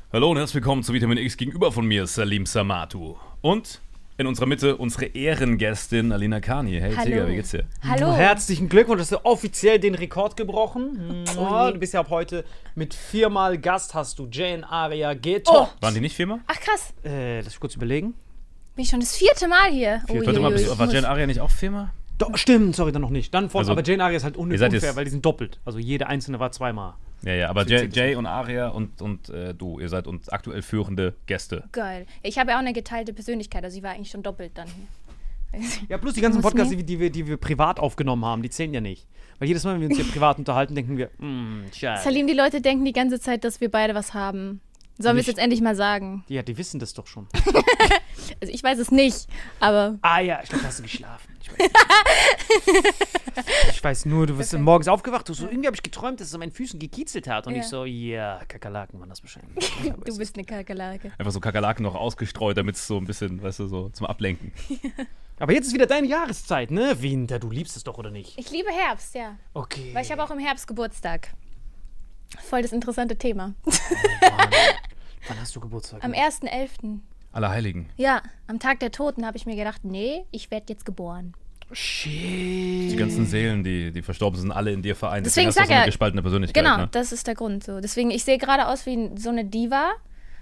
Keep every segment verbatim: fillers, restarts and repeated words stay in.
Hallo und herzlich willkommen zu Vitamin X. Gegenüber von mir Salim Samatu. Und in unserer Mitte unsere Ehrengästin Alina Kani. Hey Tiger, wie geht's dir? Hallo. Herzlichen Glückwunsch, hast du offiziell den Rekord gebrochen. Oh, du bist ja ab heute mit viermal Gast, hast du Jane Aria getoppt. Oh. Waren die nicht viermal? Ach krass, Äh, lass mich kurz überlegen. bin ich schon das vierte Mal hier. Vier, Warte mal, bist du, war Jane Aria nicht auch viermal? Do, stimmt, sorry, dann noch nicht. Dann vor, Also, aber Jane Aria ist halt un ihr seid unfair, jetzt- weil die sind doppelt. Also jede einzelne war zweimal. Ja, ja, aber Das Jay, ist Jay und Aria und, und äh, du, ihr seid uns aktuell führende Gäste. Geil. Ich habe ja auch eine geteilte Persönlichkeit, also ich war eigentlich schon doppelt dann hier. Ja, plus die ganzen Was Podcasts, mir? die, die, wir, die wir privat aufgenommen haben, die zählen ja nicht. Weil jedes Mal, wenn wir uns hier privat unterhalten, denken wir, mh, scheiße. Salim, die Leute denken die ganze Zeit, dass wir beide was haben. Sollen wir es Nicht. jetzt endlich mal sagen? Ja, die wissen das doch schon. Also ich weiß es nicht, aber Ah ja, ich glaube, da hast du geschlafen. Ich weiß, ich weiß nur, du bist Okay. morgens aufgewacht, du so, irgendwie habe ich geträumt, dass es an meinen Füßen gekitzelt hat. Und Ja. ich so, ja, Kakerlaken waren das wahrscheinlich. du bist eine Kakerlake. Einfach so Kakerlaken noch ausgestreut, damit es so ein bisschen, weißt du, so zum Ablenken. Aber jetzt ist wieder deine Jahreszeit, ne? Winter, du liebst es doch, oder nicht? Ich liebe Herbst, ja. Okay. Weil ich habe auch im Herbst Geburtstag. Voll das interessante Thema. Wann, wann hast du Geburtstag? Am ersten elften Allerheiligen. Ja, am Tag der Toten habe ich mir gedacht, nee, ich werde jetzt geboren. Shit. Die ganzen Seelen, die, die verstorben sind, alle in dir vereint. Deswegen hast du sag so eine ja- gespaltene Persönlichkeit. Genau, Ne? das ist der Grund. So. Deswegen, ich sehe gerade aus wie so eine Diva,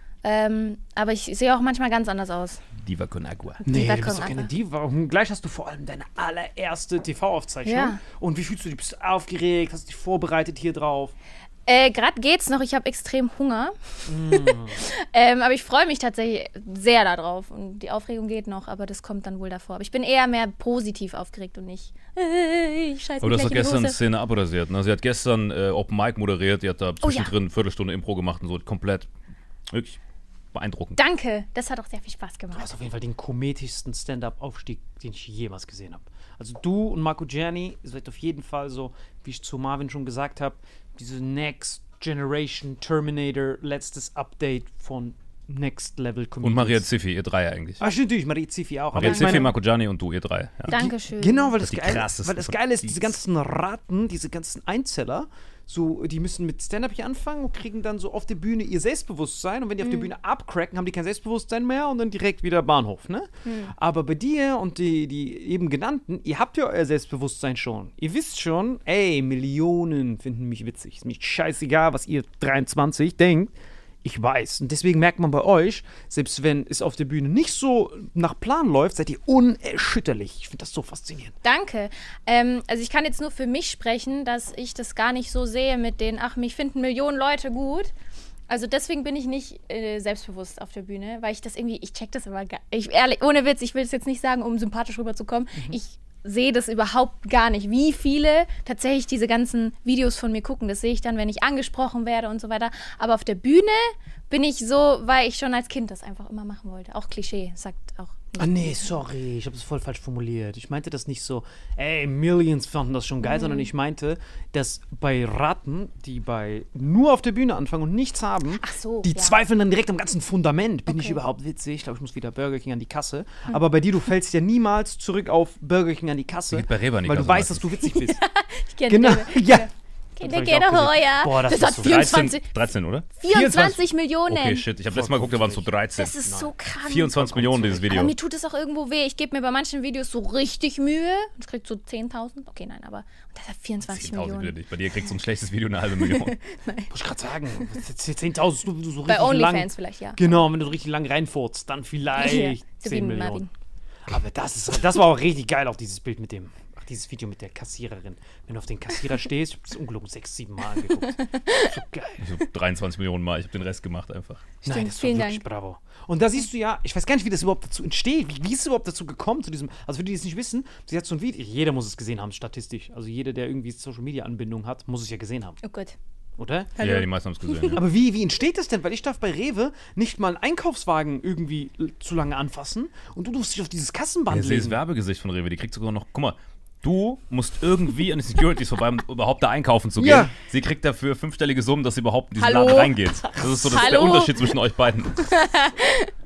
ähm, aber ich sehe auch manchmal ganz anders aus. Diva con agua. Nee, Diva du bist con doch keine agua. Diva. Und gleich hast du vor allem deine allererste T V-Aufzeichnung. Ja. Und wie fühlst du dich? Bist du aufgeregt? Hast du dich vorbereitet hier drauf? Äh, gerade geht's noch, ich habe extrem Hunger. Mm. ähm, aber ich freue mich tatsächlich sehr darauf. Und die Aufregung geht noch, aber das kommt dann wohl davor. Aber ich bin eher mehr positiv aufgeregt und nicht, äh, ich scheiße Aber du mir hast doch gleich in die gestern eine Hose. Szene abrasiert. Ne? Sie hat gestern äh, Open Mic moderiert, die hat da Oh ja. zwischendrin eine Viertelstunde Impro gemacht und so komplett wirklich beeindruckend. Danke, das hat auch sehr viel Spaß Du gemacht. hast auf jeden Fall den kometischsten Stand-Up-Aufstieg, den ich jemals gesehen habe. Also du und Marco Gianni seid auf jeden Fall so, wie ich zu Marvin schon gesagt habe, diese Next Generation Terminator, letztes Update von Next Level Comedians. Und Maria Ziffi, ihr drei eigentlich. Ah, stimmt, natürlich, Maria Ziffi auch. Maria ich Ziffi, meine- Marco Gianni und du, ihr drei. Ja. Dankeschön. Genau, weil das, Das ist die geil, krassesten weil das von Geile ist, dies. diese ganzen Ratten, diese ganzen Einzeller, so, die müssen mit Stand-Up hier anfangen und kriegen dann so auf der Bühne ihr Selbstbewusstsein. Und wenn die auf der Bühne abcracken, haben die kein Selbstbewusstsein mehr und dann direkt wieder Bahnhof, ne? Aber bei dir und die, die eben genannten, ihr habt ja euer Selbstbewusstsein schon. Ihr wisst schon, ey, Millionen finden mich witzig. Ist mir scheißegal, was ihr dreiundzwanzig denkt. Ich weiß. Und deswegen merkt man bei euch, selbst wenn es auf der Bühne nicht so nach Plan läuft, seid ihr unerschütterlich. Ich finde das so faszinierend. Danke. Ähm, also ich kann jetzt nur für mich sprechen, dass ich das gar nicht so sehe mit den, ach, mich finden Millionen Leute gut. Also deswegen bin ich nicht äh, selbstbewusst auf der Bühne, weil ich das irgendwie, ich check das aber gar ich ehrlich, ohne Witz, ich will es jetzt nicht sagen, um sympathisch rüberzukommen. Ich sehe das überhaupt gar nicht, wie viele tatsächlich diese ganzen Videos von mir gucken. Das sehe ich dann, wenn ich angesprochen werde und so weiter. Aber auf der Bühne bin ich so, weil ich schon als Kind das einfach immer machen wollte. Auch Klischee, sagt auch. Ah nee, sorry, ich habe es voll falsch formuliert. Ich meinte das nicht so, ey, Millions fanden das schon geil, sondern ich meinte, dass bei Ratten, die bei nur auf der Bühne anfangen und nichts haben, Ach so, die ja. zweifeln dann direkt am ganzen Fundament. Bin ich Okay. überhaupt witzig? Ich glaube, ich muss wieder Burger King an die Kasse. Aber bei dir, du fällst ja niemals zurück auf Burger King an die Kasse, geht bei Rewe an die weil Kasse du weißt, meistens. dass du witzig bist. Ich kenne Genau, die ja. Kinder, hab ich geh auch doch gesehen. heuer. Boah, das das ist hat so vierundzwanzig, dreizehn, oder? vierundzwanzig Millionen. Okay, shit. Ich habe letztes Mal geguckt, da waren es so dreizehn. Das ist so krank. vierundzwanzig Millionen, dieses Video. Aber mir tut es auch irgendwo weh. Ich gebe mir bei manchen Videos so richtig Mühe. Und es kriegt so zehntausend. Okay, nein, aber und das hat vierundzwanzig zehntausend Millionen. wieder nicht. Bei dir kriegt so ein schlechtes Video eine halbe Million. Wollte ich gerade sagen, zehntausend, du, du so Bei richtig lang. OnlyFans vielleicht, ja. Genau, wenn du so richtig lang reinfurzt, dann vielleicht Ja, so wie zehn Millionen. Marvin. Aber das, ist, das war auch richtig geil, auch dieses Bild mit dem, ach, dieses Video mit der Kassiererin. Wenn du auf den Kassierer stehst, ich hab das ungelogen sechs, sieben Mal angeguckt. So geil. So dreiundzwanzig Millionen Mal. Ich habe den Rest gemacht einfach. Nein, das war vielen wirklich Dank. bravo. Und da siehst du ja, ich weiß gar nicht, wie das überhaupt dazu entsteht. Wie, wie ist es überhaupt dazu gekommen, zu diesem, also für die, die es nicht wissen, sie hat so ein Video, jeder muss es gesehen haben, statistisch. Also jeder, der irgendwie Social-Media-Anbindung hat, muss es ja gesehen haben, Oh Gott. oder? Hallo. Ja, die meisten haben es gesehen. Ja. Aber wie, wie entsteht das denn? Weil ich darf bei Rewe nicht mal einen Einkaufswagen irgendwie l- zu lange anfassen und du durfst dich auf dieses Kassenband Ich sehe das legen. Werbegesicht von Rewe, die kriegt sogar noch, guck mal, du musst irgendwie an die Securities vorbei, um überhaupt da einkaufen zu gehen. Ja. Sie kriegt dafür fünfstellige Summen, dass sie überhaupt in diesen Hallo? Laden reingeht. Das ist so das, der Hallo? Unterschied zwischen euch beiden.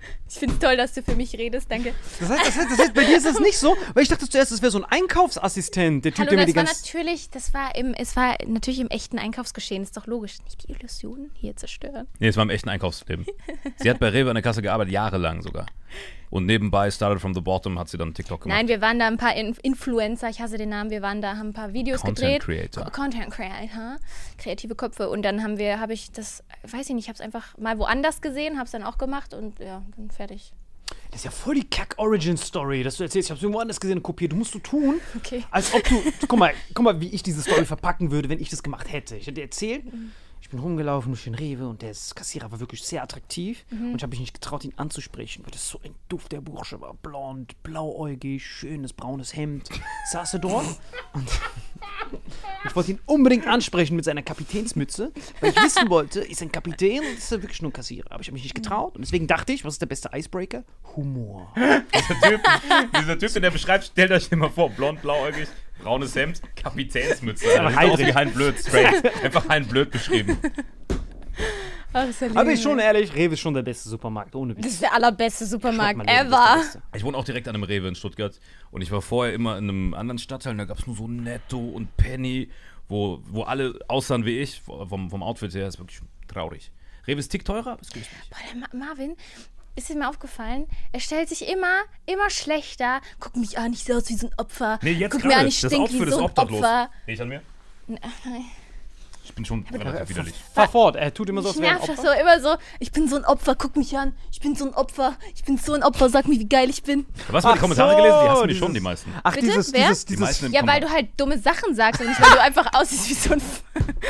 Ich finde es toll, dass du für mich redest, danke. Das heißt, das heißt, das heißt, bei dir ist das nicht so, weil ich dachte zuerst, das wäre so ein Einkaufsassistent, der Typ, Hallo, der mir das die war ganze... natürlich, das war im, es war natürlich im echten Einkaufsgeschehen, ist doch logisch. Nicht die Illusionen hier zerstören. Nee, es war im echten Einkaufsleben. Sie hat bei Rewe an der Kasse gearbeitet, jahrelang sogar. Und nebenbei, started from the bottom, hat sie dann TikTok gemacht. Nein, wir waren da ein paar In- Influencer, ich hasse den Namen, wir waren da, haben ein paar Videos Content gedreht. Creator. Co- Content Creator, kreative Köpfe. Und dann haben wir, habe ich das, weiß ich nicht, ich habe es einfach mal woanders gesehen, habe es dann auch gemacht und ja, dann fertig. Das ist ja voll die Kack-Origin-Story, dass du erzählst, ich hab's irgendwo anders gesehen und kopiert. Du musst so tun, Okay. als ob du... Guck mal, guck mal, wie ich diese Story verpacken würde, wenn ich das gemacht hätte. Ich hätte dir erzählt, ich bin rumgelaufen durch den Rewe und der Kassierer war wirklich sehr attraktiv. Und ich habe mich nicht getraut, ihn anzusprechen, weil das so ein Duft der Bursche war. Blond, blauäugig, schönes braunes Hemd. Saß er dort und ich wollte ihn unbedingt ansprechen mit seiner Kapitänsmütze, weil ich wissen wollte, ist er ein Kapitän und ist er wirklich nur ein Kassierer. Aber ich habe mich nicht getraut und deswegen dachte ich, was ist der beste Icebreaker? Humor. Dieser Typ, dieser Typ, den der beschreibt, stellt euch den mal vor, blond, blauäugig, braunes Hemd, Kapitänsmütze. Das sieht aus wie Hein Blöd, straight. Einfach Hein Blöd beschrieben. Ach, ist ja lieb. Aber ich schon ehrlich, Rewe ist schon der beste Supermarkt, ohne Witz. Das ist der allerbeste Supermarkt Mein Leben ist der ever. Beste. Ich wohne auch direkt an einem Rewe in Stuttgart und ich war vorher immer in einem anderen Stadtteil und da gab es nur so Netto und Penny, wo, wo alle aussahen wie ich, vom, vom Outfit her, ist wirklich traurig. Rewe ist tick teurer, aber es geht nicht. Boah, der Ma- Marvin, ist dir mal aufgefallen, er stellt sich immer, immer schlechter. Guck mich an, ich sehe aus wie so ein Opfer. Nee, jetzt Guck mir an, gerade, ich das stink Outfit wie ist so ein obdachlos. Opfer. Riech an mir? Nein. Ich bin schon relativ widerlich. Fahr fort, er tut immer so, Ich als wäre ein nerv das Opfer. so, immer so, ich bin so ein Opfer, guck mich an, ich bin so ein Opfer, ich bin so ein Opfer, sag mir, wie geil ich bin. Du hast mal die Ach Kommentare so, gelesen, die hassen mich dieses- schon, die meisten. Ach, Bitte? dieses, Wer? dieses, Die dieses... meisten im Ja, weil du halt dumme Sachen sagst und nicht, weil du einfach aussiehst wie so ein... F-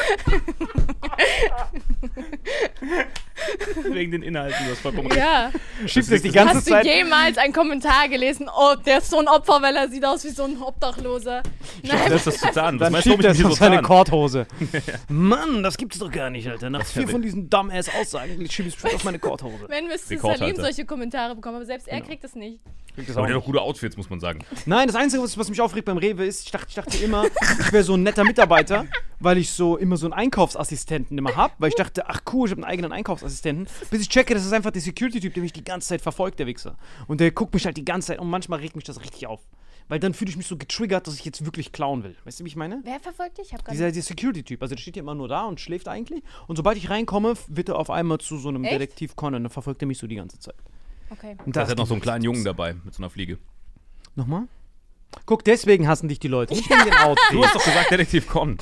Wegen den Inhalten, du hast vollkommen recht. Ja. Schiebst es die ganze Hast du Zeit... jemals einen Kommentar gelesen, oh, der ist so ein Opfer, weil er sieht aus wie so ein Obdachloser? Nein, Das ist das zu zahlen. Was Dann meinst du, schiebt warum er ich es mir auf so seine zahlen? Korthose. Mann, das gibt's doch gar nicht, Alter. Nach vier ja von diesen Dumbass-Aussagen schiebe ich es auf meine Korthose. wenn müsste Rekordhalter. Salim solche Kommentare bekommen, aber selbst er Genau. kriegt es nicht. Aber der hat doch gute Outfits, muss man sagen. Nein, das Einzige, was, was mich aufregt beim Rewe ist, ich dachte, ich dachte immer, ich wäre so ein netter Mitarbeiter, weil ich so immer so einen Einkaufsassistenten immer hab, weil ich dachte, ach cool, ich habe einen eigenen Einkaufsassistenten, bis ich checke, das ist einfach der Security-Typ, der mich die ganze Zeit verfolgt, der Wichser. Und der guckt mich halt die ganze Zeit und manchmal regt mich das richtig auf. Weil dann fühle ich mich so getriggert, dass ich jetzt wirklich klauen will. Weißt du, wie ich meine? Wer verfolgt dich? Ich hab gar Dieser, dieser Security-Typ, also der steht ja immer nur da und schläft eigentlich. Und sobald ich reinkomme, wird er auf einmal zu so einem Echt? Detektiv Conan. Dann verfolgt er mich so die ganze Zeit. Okay. Und Da das hat noch so einen kleinen Jungen dabei mit so einer Fliege. Nochmal? Guck, deswegen hassen dich die Leute. Nicht wegen den Outfits. Du hast doch gesagt, Detektiv Con.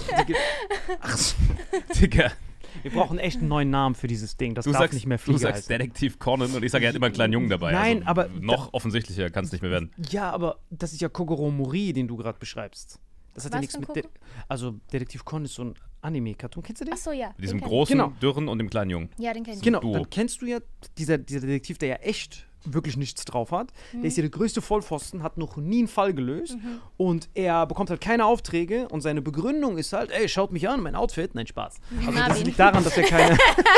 Ach so. Digga. Wir brauchen echt einen neuen Namen für dieses Ding. Das Du darf sagst, nicht mehr du Fliege sagst heißen. Detektiv Conan und ich sage, er hat immer einen kleinen Jungen dabei. Nein, also, aber- Noch offensichtlicher kann es nicht mehr werden. Ja, aber das ist ja Kogoro Mori, den du gerade beschreibst. Das hat ja Was nichts für ein mit... De also, Detektiv Con ist so ein Anime-Cartoon. Kennst du den? Achso, ja. Mit diesem den kenn großen, Genau. dürren und dem kleinen Jungen. ich. Ja, den kenn ich. Genau, Duo. dann kennst du ja dieser, dieser Detektiv, der ja echt wirklich nichts drauf hat. Der ist ja der größte Vollpfosten, hat noch nie einen Fall gelöst und er bekommt halt keine Aufträge und seine Begründung ist halt, ey, schaut mich an, mein Outfit. Nein, Spaß. Also das Marvin. liegt daran, dass er keine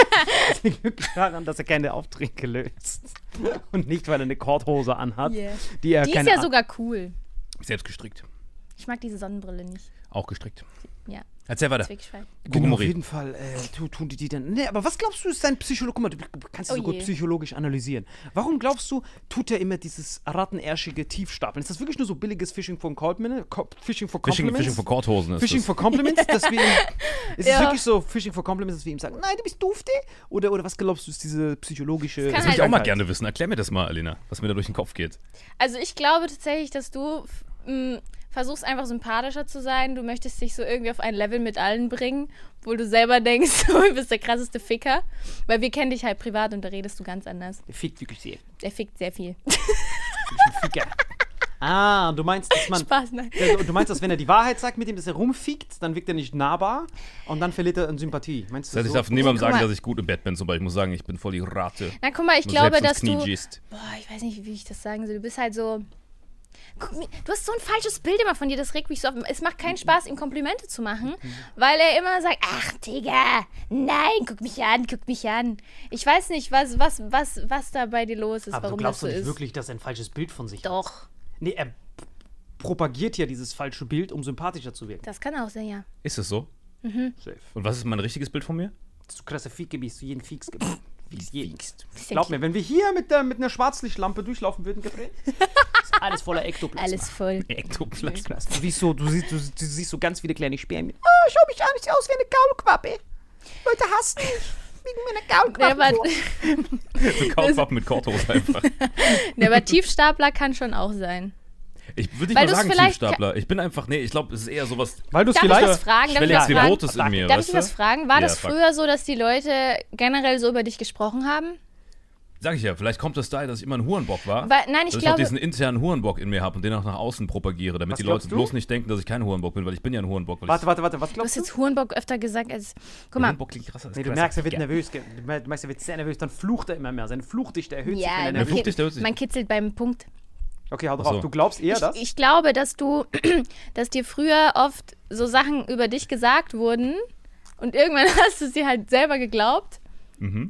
das liegt wirklich daran, dass er keine Aufträge löst. Und nicht, weil er eine Korthose anhat, Yeah. die er Die ist keine ja An- sogar cool. Selbst gestrickt. Ich mag diese Sonnenbrille nicht. Auch gestrickt. Ja, Erzähl weiter. Zwickschwein. Genau, auf Gugumori. jeden Fall äh, tu, tun die die dann. Nee, aber was glaubst du, ist dein Psychologe? Guck mal, du kannst das Oh so gut je. psychologisch analysieren. Warum glaubst du, tut er immer dieses rattenärschige Tiefstapeln? Ist das wirklich nur so billiges Fishing for Compliments? Co Fishing for Fishing, Compliments? Fishing for Korthosen ist Fishing das. for Compliments, dass wir ihm, ist Ja. es wirklich so Fishing for Compliments, dass wir ihm sagen, nein, du bist dufte? Oder, oder was glaubst du, ist diese psychologische... kann Das halt würde ich auch mal Krankheit? gerne wissen. Erklär mir das mal, Alina, was mir da durch den Kopf geht. Also ich glaube tatsächlich, dass du f- m, versuchst einfach sympathischer zu sein. Du möchtest dich so irgendwie auf ein Level mit allen bringen, obwohl du selber denkst, du bist der krasseste Ficker. Weil wir kennen dich halt privat und da redest du ganz anders. Der fickt wirklich sehr. Der fickt sehr viel. Ficker. Ah, du meinst, dass man... Spaß, nein. Ja, du meinst, dass wenn er die Wahrheit sagt mit ihm, dass er rumfickt, dann wirkt er nicht nahbar und dann verliert er an Sympathie. Meinst du Das heißt, ich so? darf niemandem guck sagen, mal. dass ich gut im Bett bin, zum Beispiel. Ich muss sagen, ich bin voll die Rate. Na guck mal, ich Nur glaube, selbst ins dass Knie du... gießt. Boah, ich weiß nicht, wie ich das sagen soll. Du bist halt so... Guck, mir- du hast so ein falsches Bild immer von dir, das regt mich so auf. Es macht keinen Spaß, ihm Komplimente zu machen, weil er immer sagt, ach, Digga, nein, guck mich an, guck mich an. Ich weiß nicht, was, was, was, was da bei dir los ist, Aber du warum das glaubst so doch nicht ist. wirklich, dass er ein falsches Bild von sich hat? Doch, Nee, er p- propagiert ja dieses falsche Bild, um sympathischer zu wirken. das kann auch sein, ja. Ist es so? Safe. Und was ist mein richtiges Bild von mir? Dass du krasser Fieke bist, du jeden Fieks gibt. wie es wiegst. Bisschen Glaub mir, wenn wir hier mit, der, mit einer Schwarzlichtlampe durchlaufen würden, Gabriel, ist alles voller Ektoplasma. Alles voll. Ektoplasma. Du siehst so, du siehst, du, du siehst so ganz viele kleine Spermien. Oh, schau mich an, ich sehe aus wie eine Kaulquappe. Leute hassen mich wegen meiner Der, Kaulquappe. So Kaulquappen mit Korthose einfach. der aber Tiefstapler kann schon auch sein. Ich würde nicht Weil mal du's sagen vielleicht Tiefstapler. Ich bin einfach, nee, ich glaube, es ist eher sowas. Weil du es Darf ich vielleicht... was fragen? Darf ich was Schwelliges fragen? Rotes in mir, Darf weißt ich du? was fragen? War Ja, das frag. früher so, dass die Leute generell so über dich gesprochen haben? Sag ich ja, vielleicht kommt das daher, dass ich immer ein Hurenbock war. Weil, nein, ich dass ich glaube... auch diesen internen Hurenbock in mir habe und den auch nach außen propagiere, damit Was die Leute glaubst du? bloß nicht denken, dass ich kein Hurenbock bin, weil ich bin ja ein Hurenbock. Weil Warte, warte, warte, was Du hast glaubst du? jetzt Hurenbock öfter gesagt als... Guck ich, mal, Hurenbock klingt krasser als Nee, du krasser. merkst, er wird Ja. nervös. ge- Du merkst, er wird sehr nervös, dann flucht er immer mehr. Seine Fluchdichte erhöht sich, ja, wenn er man, Der nervös Flucht ist. ist, der hört sich- man kitzelt beim Punkt. Okay, hau Ach drauf. so. Du glaubst eher das? Ich, ich glaube, dass du, dass dir früher oft so Sachen über dich gesagt wurden und irgendwann hast du sie halt selber geglaubt. Mhm.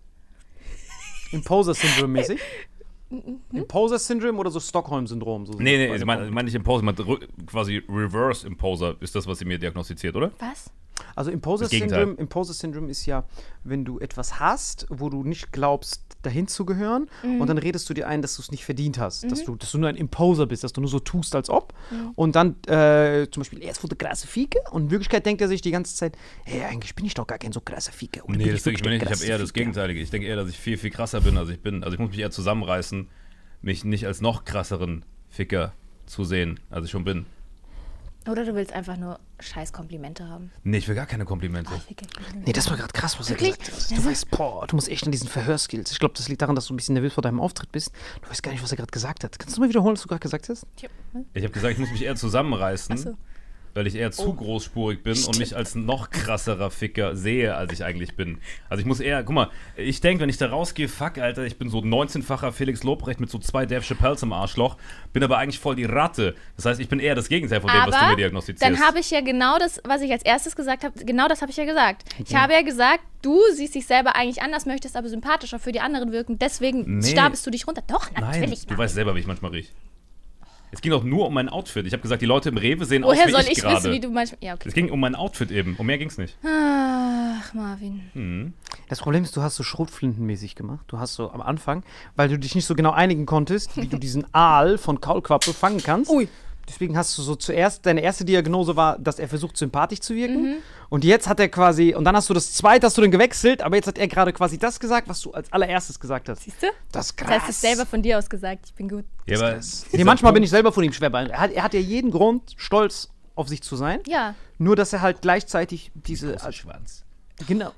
Imposter-Syndrom-mäßig? Imposter-Syndrom oder so Stockholm-Syndrom? So Nee, nee, ich meine ich mein nicht Imposer, ich meine quasi Reverse Imposer ist das, was sie mir diagnostiziert, oder? Was? Also Das Imposter-Syndrom Gegenteil. Imposter-Syndrom ist ja, wenn du etwas hast, wo du nicht glaubst, dahin zu gehören und dann redest du dir ein, dass du es nicht verdient hast, dass, du, dass du nur ein Imposer bist, dass du nur so tust, als ob. Und dann äh, zum Beispiel, er ist voll der krasse Fieke und in Wirklichkeit denkt er sich die ganze Zeit, hey, eigentlich bin ich doch gar kein so krasser Fieke. Oder Nee, bin das denke ich mir wirklich nicht. der Ich habe eher krasse das Fieke? Gegenteilige. Ich denke eher, dass ich viel, viel krasser bin, als ich bin. Also ich muss mich eher zusammenreißen, mich nicht als noch krasseren Ficker zu sehen, als ich schon bin. Oder du willst einfach nur scheiß Komplimente haben. Nee, ich will gar keine Komplimente. Ich will keine Komplimente. Nee, das war gerade krass, was Wirklich? er gesagt hat. Du weißt, boah, du musst echt an diesen Verhörskills. Ich glaube, das liegt daran, dass du ein bisschen nervös vor deinem Auftritt bist. Du weißt gar nicht, was er gerade gesagt hat. Kannst du mal wiederholen, was du gerade gesagt hast? Ich habe gesagt, ich muss mich eher zusammenreißen, Ach so. weil ich eher zu großspurig bin und mich als noch krasserer Ficker sehe, als ich eigentlich bin. Also ich muss eher, guck mal, ich denke, wenn ich da rausgehe, fuck, Alter, ich bin so neunzehnfacher Felix Lobrecht mit so zwei Dave Chappelles im Arschloch, bin aber eigentlich voll die Ratte. Das heißt, ich bin eher das Gegenteil von dem, was du mir Aber diagnostizierst. dann habe ich ja genau das, was ich als erstes gesagt habe, genau das habe ich ja gesagt. Ich habe ja gesagt, du siehst dich selber eigentlich anders, möchtest aber sympathischer für die anderen wirken, deswegen Nee. stapelst du dich runter. Doch, Nein, natürlich. du weißt selber, wie ich manchmal rieche. Es ging auch nur um mein Outfit. Ich habe gesagt, die Leute im Rewe sehen Woher aus wie soll ich ich gerade. wissen, wie du manchmal... Ja, okay. Es ging um mein Outfit eben. Um mehr ging's nicht. Ach, Marvin. Hm. Das Problem ist, du hast so schrotflintenmäßig gemacht. Du hast so am Anfang, weil du dich nicht so genau einigen konntest, wie du diesen Aal von Kaulquappe fangen kannst. Ui. Deswegen hast du so zuerst, deine erste Diagnose war, dass er versucht, sympathisch zu wirken. Und jetzt hat er quasi, und dann hast du das zweite, hast du dann gewechselt, aber jetzt hat er gerade quasi das gesagt, was du als allererstes gesagt hast. Siehst du? Das ist krass. Das hast du selber von dir aus gesagt. Ich bin gut. Ja, aber Nee, manchmal bin ich selber von ihm schwer beeindruckt. Er hat, er hat ja jeden Grund, stolz auf sich zu sein. Ja. Nur, dass er halt gleichzeitig diese... großer Schwanz. Genau.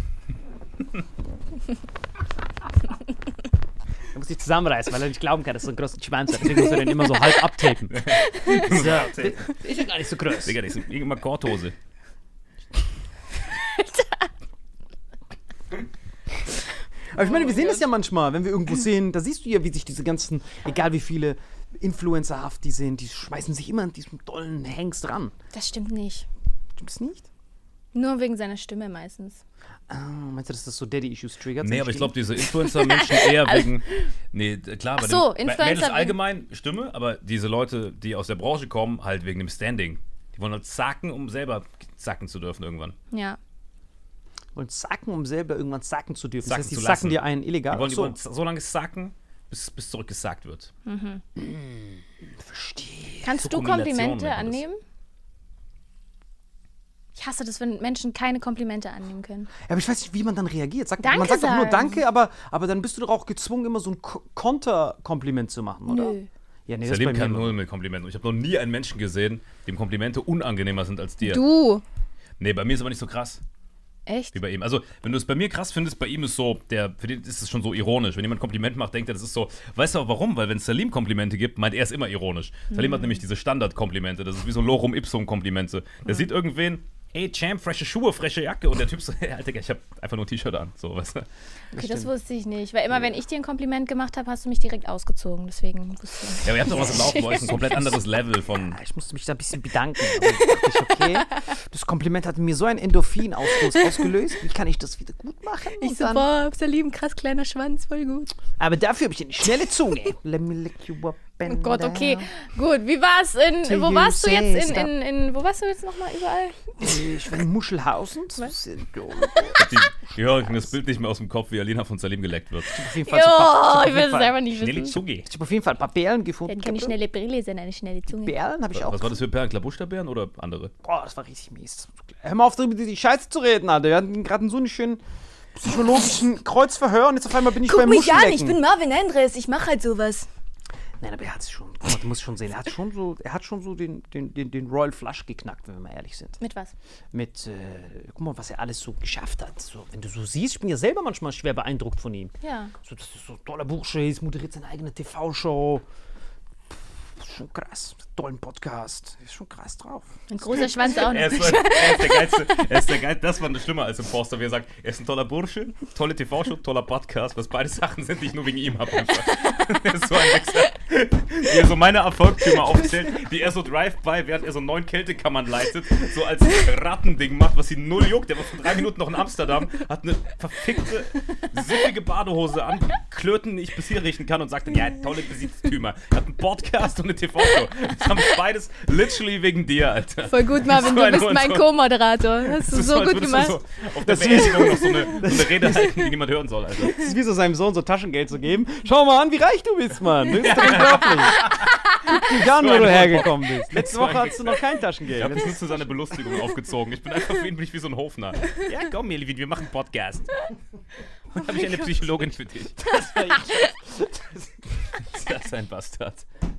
Er muss sich zusammenreißen, weil er nicht glauben kann, dass er so einen großen Schwanz hat. Deswegen muss er den immer so halb abtapen. So, ist ja gar nicht so groß. Digga, das ist immer Korthose. Aber ich meine, wir sehen das ja manchmal, wenn wir irgendwo sehen, da siehst du ja, wie sich diese ganzen, egal wie viele Influencerhaft die sind, die schmeißen sich immer an diesem dollen Hengst ran. Das stimmt nicht. Stimmt's nicht? Nur wegen seiner Stimme meistens. Ah, meinst du, dass das so Daddy-Issues triggert? Nee, seine aber ich Stimme? glaube, diese Influencer-Menschen eher wegen. Nee, klar, bei Ach so, den, bei Influencer Mädels wegen- allgemein Stimme, aber diese Leute, die aus der Branche kommen, halt wegen dem Standing. Die wollen halt zacken, um selber zacken zu dürfen irgendwann. Ja. wollen sacken, um selber irgendwann sacken zu dürfen. Sacken das heißt, die zu sacken lassen. dir einen illegal. Die wollen, die so. wollen so lange sacken, bis, bis zurückgesagt wird. Verstehe. Kannst So du Kumulation Komplimente nennt man das. annehmen? Ich hasse das, wenn Menschen keine Komplimente annehmen können. Ja, aber ich weiß nicht, wie man dann reagiert. Sagt, Danke man sagt doch nur sagen. Danke, aber, aber dann bist du doch auch gezwungen, immer so ein Ko- Konterkompliment zu machen, oder? Nö. Ja, nee, das ist Salim bei mir kann immer. null mit Komplimenten. Ich habe noch nie einen Menschen gesehen, dem Komplimente unangenehmer sind als dir. Du. Nee, bei mir ist aber nicht so krass Echt? wie bei ihm. Also, wenn du es bei mir krass findest, bei ihm ist so, der, für den ist es schon so ironisch. Wenn jemand ein Kompliment macht, denkt er, das ist so. Weißt du aber warum? Weil wenn es Salim Komplimente gibt, meint er es immer ironisch. Salim hat nämlich diese Standardkomplimente. Das ist wie so Lorem Ipsum Komplimente. Der sieht irgendwen, hey Champ, frische Schuhe, frische Jacke. Und der Typ so, hey, Alter, ich habe einfach nur ein T-Shirt an. So, weißt du? Okay, das wusste ich nicht. Weil immer, wenn ich dir ein Kompliment gemacht habe, hast du mich direkt ausgezogen. Deswegen wusste ich. Ja, aber ihr habt doch was im Laufen, bei euch ein komplett anderes Level von. Ja, ich musste mich da ein bisschen bedanken. Aber dachte ich, okay, das Kompliment hat in mir so einen Endorphinausstoß ausgelöst. Wie kann ich das wieder gut machen. Ich und so, dann, boah, Salim, krass kleiner Schwanz, voll gut. aber dafür habe ich eine schnelle Zunge. Let me lick you up and Oh Gott, okay. down. Gut, wie war's in, Till wo you warst du say jetzt in, stop. in, in, wo warst du jetzt nochmal überall? Ich war in Muschelhausen. Das Was? ist so- Die, ja, ich kriege das Bild nicht mehr aus dem Kopf, wie Alina von Salim geleckt wird. auf jeden Fall so ein paar- Jo, auf ich will jeden es Fall- selber nicht Schnelle wissen. Zunge. Ich habe auf jeden Fall ein paar Perlen gefunden. Dann keine gehabt. schnelle Brille, sondern eine schnelle Zunge. Perlen habe ich auch. Was war das für Perlen? Klabusterbeeren oder andere? Boah, das war richtig mies. Hör mal auf, darüber die Scheiße zu reden, Alter. Wir hatten gerade einen so einen schönen psychologischen Kreuzverhör und jetzt auf einmal bin ich Guck beim mich an, Muschellecken. ich bin Marvin Andres, ich mache halt sowas. Nein, aber er hat es schon. Guck mal, du musst schon sehen, er hat schon so, er hat schon so den, den, den, den Royal Flush geknackt, wenn wir mal ehrlich sind. Mit was? Mit, äh, guck mal, was er alles so geschafft hat. So, wenn du so siehst, ich bin ja selber manchmal schwer beeindruckt von ihm. Ja. So, das ist so ein toller Bursche, ist, moderiert seine eigene T V-Show. Ist schon krass. Tollen Podcast. Ist schon krass drauf. Ein großer Schwanz auch Er noch. ist, er ist der Geilste. Er ist der Geilste. Das war schlimmer als im Forster, wie er sagt, er ist ein toller Bursche, tolle T V-Show, toller Podcast, was beide Sachen sind, die ich nur wegen ihm habe. Er ist so ein Wechsel. Wie er so meine Erfolgstümer aufzählt, wie er so Drive-By, während er so neun Kältekammern leitet, so als Rattending macht, was ihn null juckt. Der war vor drei Minuten noch in Amsterdam, hat eine verfickte, siffige Badehose an, Klöten, die ich bis hier riechen kann und sagt dann, ja, tolle Besitztümer. Er hat einen Podcast und eine T V-Show. Das haben wir beides literally wegen dir, Alter. Voll gut, Marvin, So du eine bist mein Hohenzollern. Co-Moderator. Hast du Das ist so als gut würdest du gemacht. So auf der Beerdigung noch so eine, so eine Rede halten, die niemand hören soll, Alter. Das ist wie so seinem Sohn so Taschengeld zu geben. Schau mal an, wie reich du bist, Mann. Das ist doch unglaublich. Guck dich an, So wo ein du Hund. hergekommen bist. Letzte So Woche ein hattest du noch kein Ich Taschengeld. habe nur zu seiner Belustigung aufgezogen. Ich bin einfach für ihn bin ich wie so ein Hofnarr. Ja, komm, Melvin, wir machen einen Podcast. Und habe ich eine Psychologin für dich. Das ist ein Bastard.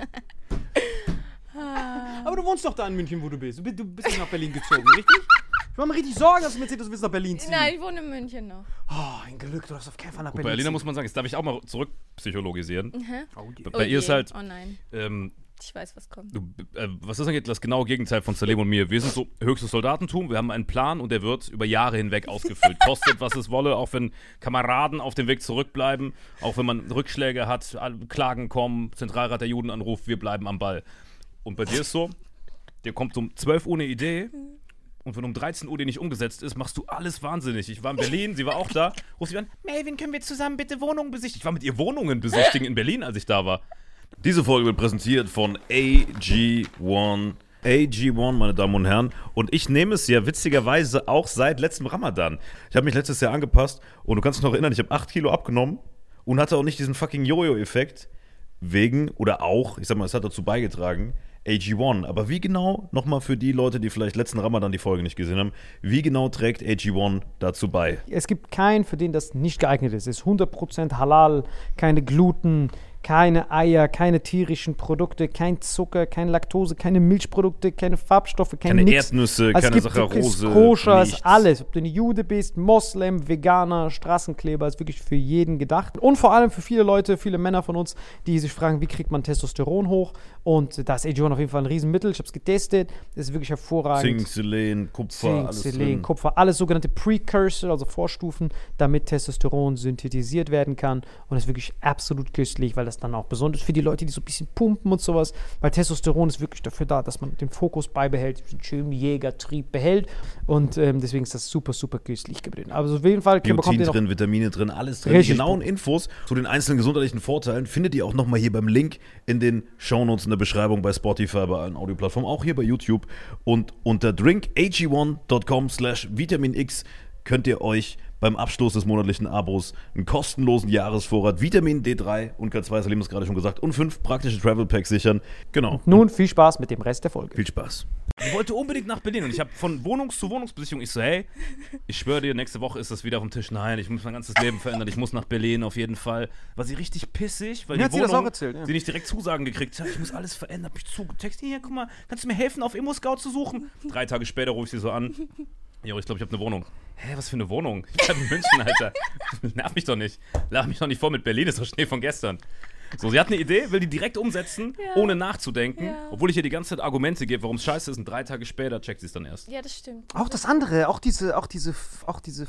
Aber du wohnst doch da in München, wo du bist. Du bist, du bist nicht nach Berlin gezogen, richtig? Ich mache mir richtig Sorgen, dass du mir erzählst, du willst nach Berlin ziehen. Nein, ich wohne in München noch. Oh, ein Glück, du darfst auf keinen Fall nach Gut, bei Berlin Alina ziehen. muss man sagen, jetzt darf ich auch mal zurückpsychologisieren. Oh, yeah. Bei ihr ist halt, Oh nein, ähm, ich weiß, was kommt. du, äh, was ist eigentlich das genaue Gegenteil von Salim und mir? Wir sind so höchstes Soldatentum, wir haben einen Plan und der wird über Jahre hinweg ausgefüllt. Kostet, was es wolle, auch wenn Kameraden auf dem Weg zurückbleiben, auch wenn man Rückschläge hat, Klagen kommen, Zentralrat der Juden anruft, wir bleiben am Ball. Und bei dir ist so, dir kommt um zwölf Uhr eine Idee und wenn um dreizehn Uhr die nicht umgesetzt ist, machst du alles wahnsinnig. Ich war in Berlin, sie war auch da, ruf sie an, Melvin, können wir zusammen bitte Wohnungen besichtigen? Ich war mit ihr Wohnungen besichtigen in Berlin, als ich da war. Diese Folge wird präsentiert von A G eins. A G eins, meine Damen und Herren. Und ich nehme es ja witzigerweise auch seit letztem Ramadan. Ich habe mich letztes Jahr angepasst und du kannst dich noch erinnern, ich habe acht Kilo abgenommen und hatte auch nicht diesen fucking Jojo-Effekt wegen, oder auch, ich sag mal, es hat dazu beigetragen, A G eins. Aber wie genau, nochmal für die Leute, die vielleicht letzten Ramadan die Folge nicht gesehen haben, wie genau trägt A G eins dazu bei? Es gibt keinen, für den das nicht geeignet ist. Es ist hundert Prozent halal, keine Gluten, keine Eier, keine tierischen Produkte, kein Zucker, keine Laktose, keine Milchprodukte, keine Farbstoffe, kein Keine nix. Erdnüsse, Also keine es gibt wirklich Saccharose, Koscher, es nichts. ist alles. Ob du ein Jude bist, Moslem, Veganer, Straßenkleber, ist wirklich für jeden gedacht. Und vor allem für viele Leute, viele Männer von uns, die sich fragen, wie kriegt man Testosteron hoch? Und da ist A G eins auf jeden Fall ein Riesenmittel. Ich habe es getestet, das ist wirklich hervorragend. Zink, Selen, Kupfer, Zink, alles Selen, drin. Kupfer, alles sogenannte Precursor, also Vorstufen, damit Testosteron synthetisiert werden kann. Und das ist wirklich absolut köstlich, weil das dann auch besonders für die Leute, die so ein bisschen pumpen und sowas, weil Testosteron ist wirklich dafür da, dass man den Fokus beibehält, diesen schönen Jägertrieb behält. Und ähm, deswegen ist das super, super köstlich geblieben. Also auf jeden Fall bekommt Biotin ihr noch drin, Vitamine drin, alles drin. Richtig Die genauen Infos zu den einzelnen gesundheitlichen Vorteilen findet ihr auch nochmal hier beim Link in den Shownotes in der Beschreibung bei Spotify, bei allen Audioplattformen, auch hier bei YouTube. Und unter drink a g one dot com slash vitamin x könnt ihr euch beim Abschluss des monatlichen Abos einen kostenlosen Jahresvorrat Vitamin D drei und K zwei, Salim hat es gerade schon gesagt, und fünf praktische Travel Packs sichern. Genau. nun viel Spaß mit dem Rest der Folge. Viel Spaß. Ich wollte unbedingt nach Berlin und ich habe von Wohnungs- zu Wohnungsbesichtigung, ich so, hey, ich schwöre dir, nächste Woche ist das wieder auf dem Tisch. Nein, ich muss mein ganzes Leben verändern, ich muss nach Berlin auf jeden Fall. War sie richtig pissig, weil Mir die hat sie das Wohnung, auch erzählt, ja. sie nicht direkt Zusagen gekriegt hat. Ich muss alles verändern, hab mich zugetextet. Hier, guck mal, kannst du mir helfen, auf Immo-Scout zu suchen? Drei Tage später rufe ich sie so an. Jo, ich glaube, ich habe eine Wohnung. Hä, was für eine Wohnung? Ich bleib in München, Alter. Nerv mich doch nicht. Lach mich doch nicht vor mit Berlin, ist doch Schnee von gestern. So, sie hat eine Idee, will die direkt umsetzen, Ja. ohne nachzudenken. Ja. Obwohl ich ihr die ganze Zeit Argumente gebe, warum es scheiße ist. Und drei Tage später checkt sie es dann erst. Ja, das stimmt. Auch das andere, auch diese, auch diese, auch diese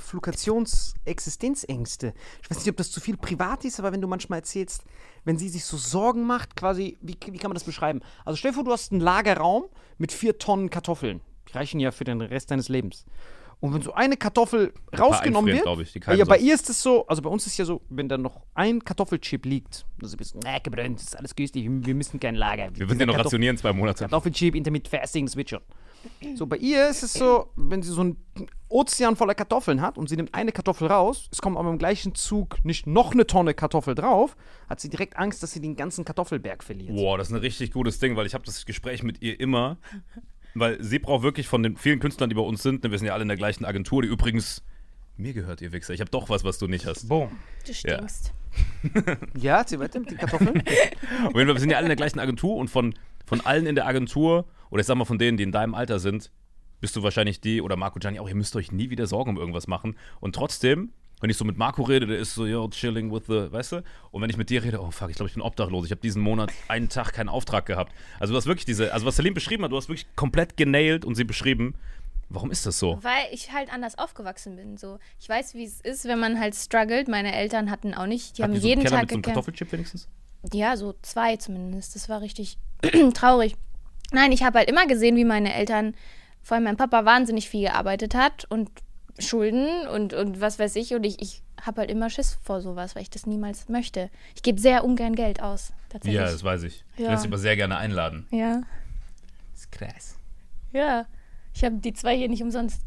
Fluktuations-Existenzängste. Ich weiß nicht, ob das zu viel privat ist, aber wenn du manchmal erzählst, wenn sie sich so Sorgen macht, quasi, wie, wie kann man das beschreiben? Also stell dir vor, du hast einen Lagerraum mit vier Tonnen Kartoffeln. Die reichen ja für den Rest deines Lebens. Und wenn so eine Kartoffel rausgenommen wird, glaube ich. Die ja, bei ihr ist es so, also bei uns ist ja so, wenn da noch ein Kartoffelchip liegt, dann ist ein bisschen, na, gebrannt, das ist alles günstig, wir müssen kein Lager. Wir müssen ja noch Kartoffel- rationieren zwei Monate. Kartoffelchip, Intermittent Fasting, das wird schon. So, bei ihr ist es so, wenn sie so einen Ozean voller Kartoffeln hat und sie nimmt eine Kartoffel raus, es kommt aber im gleichen Zug nicht noch eine Tonne Kartoffel drauf, hat sie direkt Angst, dass sie den ganzen Kartoffelberg verliert. Boah, das ist ein richtig gutes Ding, weil ich habe das Gespräch mit ihr immer, weil sie braucht wirklich von den vielen Künstlern, die bei uns sind, ne, wir sind ja alle in der gleichen Agentur, die übrigens, mir gehört, ihr Wichser, ich habe doch was, was du nicht hast. Boom. Du stinkst. Ja, sie weiter mit den Kartoffeln. Auf jeden Fall, wir sind ja alle in der gleichen Agentur und von, von allen in der Agentur, oder ich sag mal von denen, die in deinem Alter sind, bist du wahrscheinlich die, oder Marco Gianni auch, ihr müsst euch nie wieder Sorgen um irgendwas machen. Und trotzdem, wenn ich so mit Marco rede, der ist so, yo, chilling with the, weißt du? Und wenn ich mit dir rede, oh fuck, ich glaube, ich bin obdachlos. Ich habe diesen Monat einen Tag keinen Auftrag gehabt. Also du hast wirklich diese, also was Salim beschrieben hat, du hast wirklich komplett genailt und sie beschrieben. Warum ist das so? Weil ich halt anders aufgewachsen bin. So. Ich weiß, wie es ist, wenn man halt struggelt. Meine Eltern hatten auch nicht, die Habt haben ihr so einen jeden Keller Tag mit so einem gekämpft. Kartoffelchip wenigstens? Ja, so zwei zumindest. Das war richtig traurig. Nein, ich habe halt immer gesehen, wie meine Eltern, vor allem mein Papa, wahnsinnig viel gearbeitet hat und Schulden und, und was weiß ich. Und ich, ich habe halt immer Schiss vor sowas, weil ich das niemals möchte. Ich gebe sehr ungern Geld aus, tatsächlich. Ja, das weiß ich. Ich Ja. lasse dich aber sehr gerne einladen. Ja, Das ist krass. ja. Ich habe die zwei hier nicht umsonst.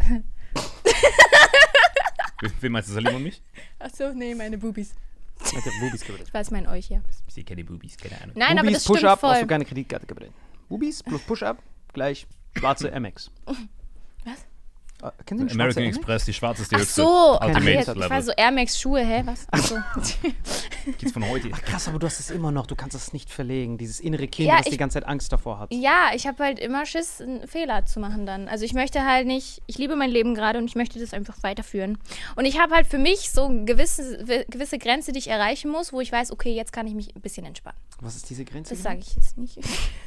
Wen wen meinst du, Salim und mich? Achso, nee, meine Bubis. Mit der Bubis gebrannt. Ich weiß, mein euch, ja. Ich sehe keine Bubis, keine Ahnung. Nein, aber Bubis, das stimmt Push-Up, brauchst voll. du keine Kreditkarte gebrannt. Bubis plus Push-Up gleich schwarze M X. Was? Äh, kennen Sie den American schwarze M X? Express, die schwarze ist die Ach höchste so, ach, Ultimate jetzt, ich war Level. so Air Max Schuhe, hä? Was? Ach so. Geht's von heute? Ach krass, aber du hast es immer noch, du kannst es nicht verlegen. Dieses innere Kind, Ja, das die ich- ganze Zeit Angst davor hat. Ja, ich habe halt immer Schiss, einen Fehler zu machen dann. Also ich möchte halt nicht, ich liebe mein Leben gerade und ich möchte das einfach weiterführen. Und ich habe halt für mich so eine gewisse, gewisse Grenze, die ich erreichen muss, wo ich weiß, okay, jetzt kann ich mich ein bisschen entspannen. Was ist diese Grenze? Das sage ich jetzt nicht.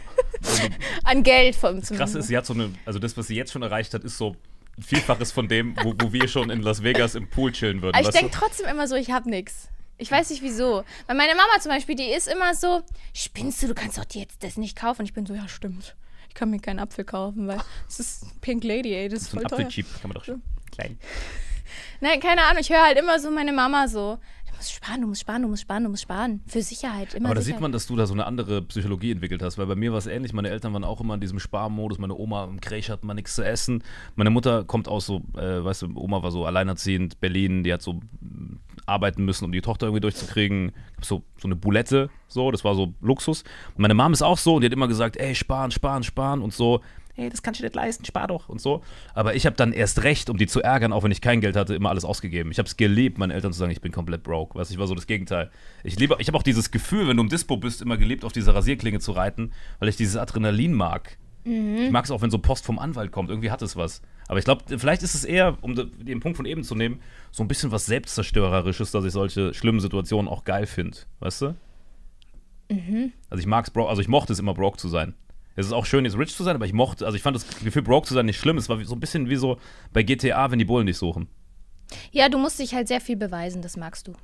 An Geld vom Das Krasse ist, sie hat so eine, also das, was sie jetzt schon erreicht hat, ist so ein Vielfaches von dem, wo, wo wir schon in Las Vegas im Pool chillen würden. Aber ich weißt du? denke trotzdem immer so, ich habe nichts. Ich weiß nicht wieso. Weil meine Mama zum Beispiel, die ist immer so, spinnst du, du kannst doch dir jetzt das nicht kaufen. Und ich bin so, ja stimmt. Ich kann mir keinen Apfel kaufen, weil es ist Pink Lady, ey, das ist So ein voll teuer. Apfelcheap kann man doch schon. Klein. Nein, keine Ahnung, ich höre halt immer so meine Mama so, du musst sparen, du musst sparen, du musst sparen, du musst sparen. Für Sicherheit, immer Aber da Sicherheit. sieht man, dass du da so eine andere Psychologie entwickelt hast, weil bei mir war es ähnlich. Meine Eltern waren auch immer in diesem Sparmodus. Meine Oma im Kreisch hat mal nichts zu essen. Meine Mutter kommt aus so, äh, weißt du, Oma war so alleinerziehend, Berlin, die hat so mm, arbeiten müssen, um die Tochter irgendwie durchzukriegen. So, so eine Boulette, so, das war so Luxus. Und meine Mom ist auch so und die hat immer gesagt, ey, sparen, sparen, sparen und so. Hey, das kannst du dir nicht leisten, spar doch und so. Aber ich habe dann erst recht, um die zu ärgern, auch wenn ich kein Geld hatte, immer alles ausgegeben. Ich habe es geliebt, meinen Eltern zu sagen, ich bin komplett broke. Weißt du, ich war so das Gegenteil. Ich liebe, ich habe auch dieses Gefühl, wenn du im Dispo bist, immer geliebt, auf dieser Rasierklinge zu reiten, weil ich dieses Adrenalin mag. Mhm. Ich mag es auch, wenn so Post vom Anwalt kommt. Irgendwie hat es was. Aber ich glaube, vielleicht ist es eher, um den Punkt von eben zu nehmen, so ein bisschen was Selbstzerstörerisches, dass ich solche schlimmen Situationen auch geil finde. Weißt du? Mhm. Also ich mag's, bro- also ich mochte es immer, broke zu sein. Es ist auch schön, jetzt rich zu sein, aber ich mochte, also ich fand das Gefühl, broke zu sein nicht schlimm. Es war wie- so ein bisschen wie so bei G T A, wenn die Bullen dich suchen. Ja, du musst dich halt sehr viel beweisen, das magst du.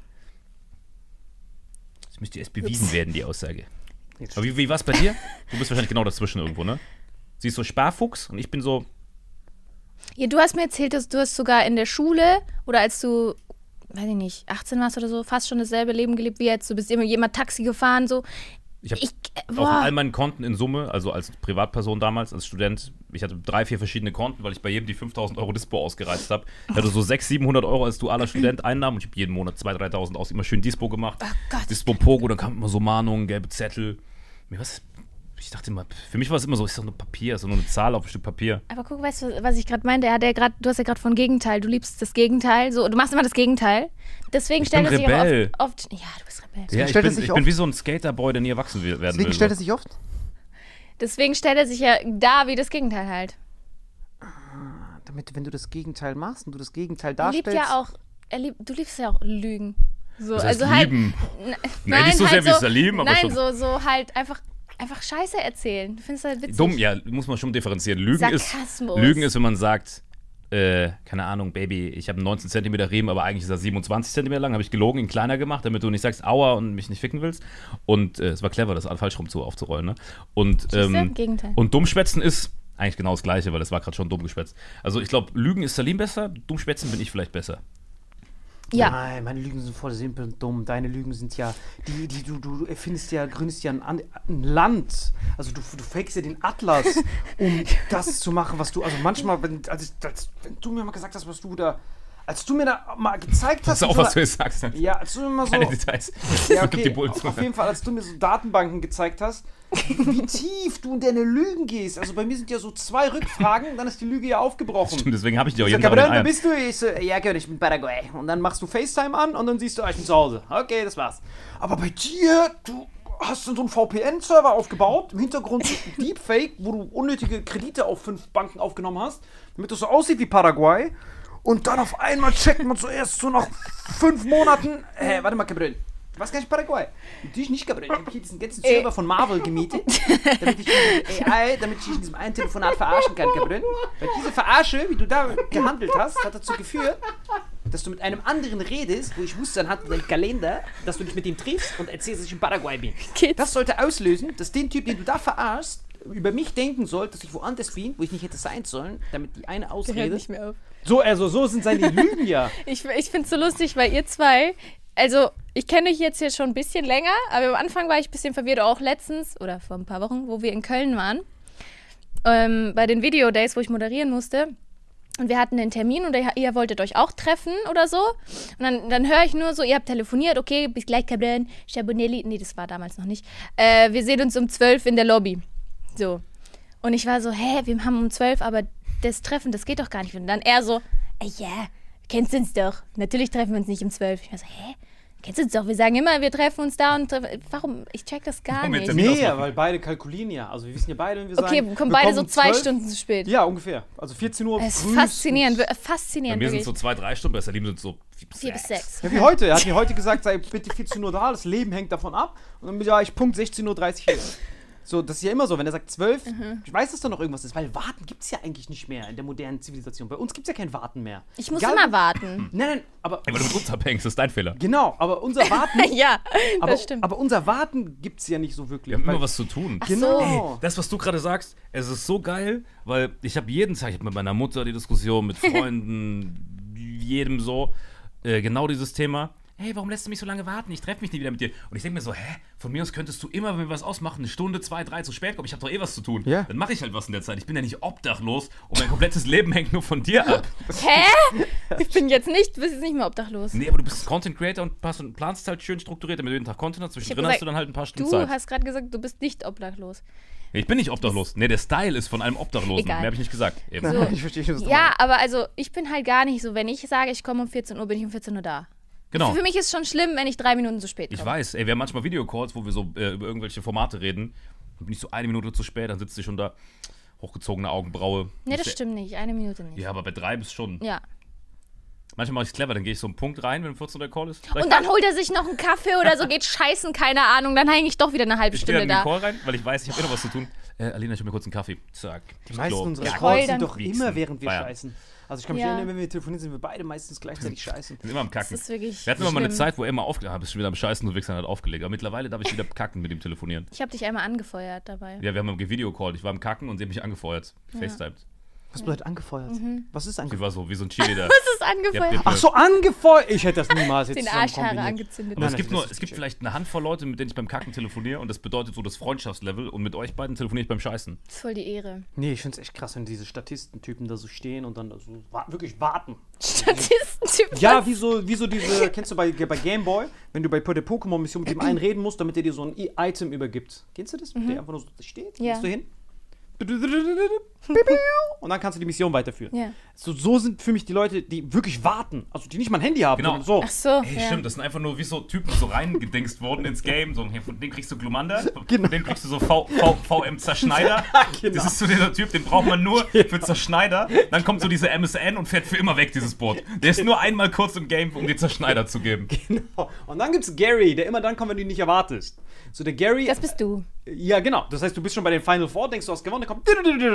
Das müsste erst bewiesen Ups. werden, die Aussage. Jetzt Aber wie, wie war's bei dir? Du bist wahrscheinlich genau dazwischen irgendwo, ne? Sie ist so Sparfuchs und ich bin so, Ja, du hast mir erzählt, dass du hast sogar in der Schule oder als du, weiß ich nicht, achtzehn warst oder so, fast schon dasselbe Leben gelebt wie jetzt. Du bist immer jemand Taxi gefahren, so. ich habe Ich, äh, auf boah. all meinen Konten in Summe, also als Privatperson damals, als Student, ich hatte drei, vier verschiedene Konten, weil ich bei jedem die fünftausend Euro Dispo ausgereizt habe. Ich hatte so sechshundert, siebenhundert Euro als dualer Student Einnahmen und ich habe jeden Monat zweitausend, dreitausend aus, immer schön Dispo gemacht. Oh Gott. Dispo Pogo, dann kamen immer so Mahnungen, gelbe Zettel. Mir was, ich dachte immer, für mich war es immer so, ist doch nur Papier, ist doch nur eine Zahl auf ein Stück Papier. Aber guck, weißt du, was ich gerade meinte? Er hat ja grad, du hast ja gerade von Gegenteil. Du liebst das Gegenteil. So, du machst immer das Gegenteil. Deswegen Ich stellt bin er sich auch Rebell. oft, oft. Ja, du bist Rebell. Ja, ich stellt er bin, sich ich auf- bin wie so ein Skaterboy, der nie erwachsen will- werden Deswegen will. stellt er so. sich oft. Deswegen stellt er sich ja da wie das Gegenteil halt. Damit, wenn du das Gegenteil machst und du das Gegenteil Er liebt darstellst. ja auch, er liebt, du liebst ja auch Lügen. So, Das heißt also halt. lieben. n- Nee, nicht so sehr wie Salim, aber nein, schon. so, so halt einfach, einfach Scheiße erzählen. Du findest das halt witzig. Dumm, ja, muss man schon differenzieren. Lügen ist, Sarkasmus. Lügen ist, wenn man sagt, äh, keine Ahnung, Baby, ich habe einen neunzehn Zentimeter Riemen, aber eigentlich ist er siebenundzwanzig Zentimeter lang, habe ich gelogen, ihn kleiner gemacht, damit du nicht sagst, aua und mich nicht ficken willst. Und äh, es war clever, das falsch rum zu, aufzurollen, ne? Und, Siehste? ähm, Gegenteil. und Dummschwätzen ist, Eigentlich genau das Gleiche, weil das war gerade schon dumm geschwätzt. Also ich glaube, Lügen ist Salim besser, dumm schwätzen bin ich vielleicht besser. Ja. Nein, meine Lügen sind voll simpel und dumm. Deine Lügen sind ja, die, die du, du erfindest ja, gründest ja ein, ein Land. Also du, du fakest ja den Atlas, um das zu machen, was du, also manchmal, wenn, also, als, wenn du mir mal gesagt hast, was du da, als du mir da mal gezeigt hast. Das ist auch, so was du jetzt sagst. Ne? Ja, als du mir mal so. Keine Details. Ja, okay, die Bullen auf jeden Fall, als du mir so Datenbanken gezeigt hast, wie tief du in deine Lügen gehst. Also bei mir sind ja so zwei Rückfragen, dann ist die Lüge ja aufgebrochen. Stimmt, deswegen habe ich die auch Ich jeden sag, Tag aber in dann, den wo bist du? Ich so, ja, Gott, ich bin Paraguay. Und dann machst du FaceTime an und dann siehst du, ah, ich bin zu Hause. Okay, das war's. Aber bei dir, du hast so einen V P N-Server aufgebaut, im Hintergrund so ein Deepfake, wo du unnötige Kredite auf fünf Banken aufgenommen hast, damit das so aussieht wie Paraguay. Und dann auf einmal checkt man zuerst so nach fünf Monaten, äh, warte mal, Gabriel, du warst gar nicht Paraguay. Natürlich nicht, Gabriel. Ich habe hier diesen ganzen Server von Marvel gemietet, damit ich diese A I, damit ich dich in diesem einen Telefonat verarschen kann, Gabriel. Weil diese Verarsche, wie du da gehandelt hast, hat dazu geführt, dass du mit einem anderen redest, wo ich wusste anhand deinem Kalender, dass du dich mit ihm triffst und erzählst, dass ich in Paraguay bin. Kids. Das sollte auslösen, dass den Typ, den du da verarschst, über mich denken soll, dass ich woanders bin, wo ich nicht hätte sein sollen, damit die eine Hört Ausrede... nicht mehr auf. So, also so sind seine Lügen ja. Ich, ich finde es so lustig, weil ihr zwei, also ich kenne euch jetzt hier schon ein bisschen länger, aber am Anfang war ich ein bisschen verwirrt, auch letztens oder vor ein paar Wochen, wo wir in Köln waren, ähm, bei den Video Days, wo ich moderieren musste. Und wir hatten einen Termin und ihr, ihr wolltet euch auch treffen oder so. Und dann, dann höre ich nur so, ihr habt telefoniert, okay, bis gleich, Cabrin, Chabonelli. Nee, das war damals noch nicht. Äh, wir sehen uns um zwölf in der Lobby. So. Und ich war so, hä, wir haben um zwölf, aber das Treffen, das geht doch gar nicht. Und dann er so, ey, ja, kennst du uns doch. Natürlich treffen wir uns nicht um zwölf. Ich war so, hä? Kennst du uns doch? Wir sagen immer, wir treffen uns da und treffen. Warum? Ich check das gar Warum nicht. jetzt? Nee, ja, weil beide kalkulieren ja. Also wir wissen ja beide, wenn wir sagen... Okay, wir kommen wir beide so um zwei zwölf. Stunden zu spät. Ja, ungefähr. Also vierzehn Uhr Es ist früh. faszinierend, wir- Bei faszinierend mir sind wirklich. so zwei, drei Stunden, bei Salim sind so vier bis Vier bis sechs. sechs. Ja, wie heute. Er hat mir heute gesagt, sei bitte vierzehn Uhr da, das Leben hängt davon ab. Und dann war ich Punkt sechzehn Uhr dreißig hier. So, das ist ja immer so, wenn er sagt zwölf, Mhm. ich weiß, dass da noch irgendwas ist, weil Warten gibt es ja eigentlich nicht mehr in der modernen Zivilisation. Bei uns gibt es ja kein Warten mehr. Ich muss Egal, immer wo- warten. Nein, nein, aber... Ey, weil du mit uns abhängst, das ist dein Fehler. Genau, aber unser Warten... Ja, aber, das stimmt. aber unser Warten gibt es ja nicht so wirklich. Wir haben weil- immer was zu tun. Ach Genau. so. Das, was du gerade sagst, es ist so geil, weil ich habe jeden Tag, ich habe mit meiner Mutter die Diskussion, mit Freunden, jedem so, äh, genau dieses Thema. Hey, warum lässt du mich so lange warten? Ich treffe mich nie wieder mit dir. Und ich denke mir so, hä? Von mir aus könntest du immer, wenn wir was ausmachen, eine Stunde, zwei, drei zu spät kommen. Ich habe doch eh was zu tun. Ja. Dann mache ich halt was in der Zeit. Ich bin ja nicht obdachlos und mein komplettes Leben hängt nur von dir ab. Hä? Ich bin jetzt nicht, du bist jetzt nicht mehr obdachlos. Nee, aber du bist Content Creator und passt und planst halt schön strukturiert, damit du jeden Tag Content hast. Zwischendrin gesagt, hast du dann halt ein paar Stunden Du Zeit. hast gerade gesagt, du bist nicht obdachlos. Ich bin nicht obdachlos. Nee, der Style ist von einem Obdachlosen. Egal. Mehr habe ich nicht gesagt. Eben. So. Ich verstehe schon, was du Ja, meinst. aber also ich bin halt gar nicht so, wenn ich sage, ich komme um vierzehn Uhr, bin ich um vierzehn Uhr da. Genau. Für mich ist es schon schlimm, wenn ich drei Minuten zu spät Ich komme. weiß, ey, wir haben manchmal Videocalls, wo wir so äh, über irgendwelche Formate reden. Dann bin ich so eine Minute zu spät, dann sitzt sie schon da, hochgezogene Augenbraue. Nee, das Ist stimmt nicht. Eine Minute nicht. Ja, aber bei drei bist schon. Ja. Manchmal mache ich es clever, dann gehe ich so einen Punkt rein, wenn vierzehn Uhr der Call ist. Sag ich, Und dann holt er sich noch einen Kaffee oder so, geht scheißen, keine Ahnung. Dann hänge ich doch wieder eine halbe ich gehe Stunde dann in den da. Call rein, weil ich weiß, ich habe eh noch was zu tun. Äh, Alina, ich hol mir kurz einen Kaffee. Zack. Die meisten unserer Ich Calls heul sind dann. doch Wichsen. immer, während wir Feiern. scheißen. Also ich kann mich Ja. erinnern, wenn wir telefonieren, sind wir beide meistens gleichzeitig scheißen. Wir sind immer am Kacken. Das ist wirklich Wir hatten immer mal eine schlimm. Zeit, wo er immer aufgelegt hat, bist schon wieder am Scheißen und Wichsern hat aufgelegt. Aber mittlerweile darf ich wieder kacken mit ihm telefonieren. Ich habe dich einmal angefeuert dabei. Ja, wir haben einen Videocall. Ich war am Kacken und sie hat mich angefeuert. FaceTimed. Was bedeutet angefeuert? Was ist Sie angefeuert? war so wie so ein Cheerleader. Das ist angefeuert. Ja, Ach so, angefeuert! Ich hätte das niemals jetzt Den zusammen Arschhaare kombiniert. angezündet. Aber Nein, es gibt das nur, ist es gibt check. vielleicht eine Handvoll Leute, mit denen ich beim Kacken telefoniere und das bedeutet so das Freundschaftslevel und mit euch beiden telefoniere ich beim Scheißen. Das ist voll die Ehre. Nee, ich find's echt krass, wenn diese Statistentypen da so stehen und dann so wa wirklich warten. Statistentyp. Ja, wie so, wie so diese, kennst du bei, bei Gameboy, wenn du bei der Pokémon-Mission mit dem einen reden musst, damit er dir so ein I- Item übergibt. Kennst du das? Der einfach nur so steht, Ja. gehst du hin. Und dann kannst du die Mission weiterführen. Ja. So, so sind für mich die Leute, die wirklich warten. Also die nicht mal ein Handy haben, Genau. sondern so. Ach so. Hey, ja. stimmt, das sind einfach nur wie so Typen so reingedingst worden ins Game. So, hey, von dem kriegst du Glumanda, Genau. von dem kriegst du so v, v, V M Zerschneider. Genau. Das ist so dieser Typ, den braucht man nur für Zerschneider. Dann kommt so diese M S N und fährt für immer weg, dieses Boot. Der ist nur einmal kurz im Game, um dir Zerschneider zu geben. Genau. Und dann gibt's Gary, der immer dann kommt, wenn du ihn nicht erwartest. So der Gary. Das bist du. Ja, genau. Das heißt, du bist schon bei den Final Four, denkst, du hast gewonnen, dann kommt.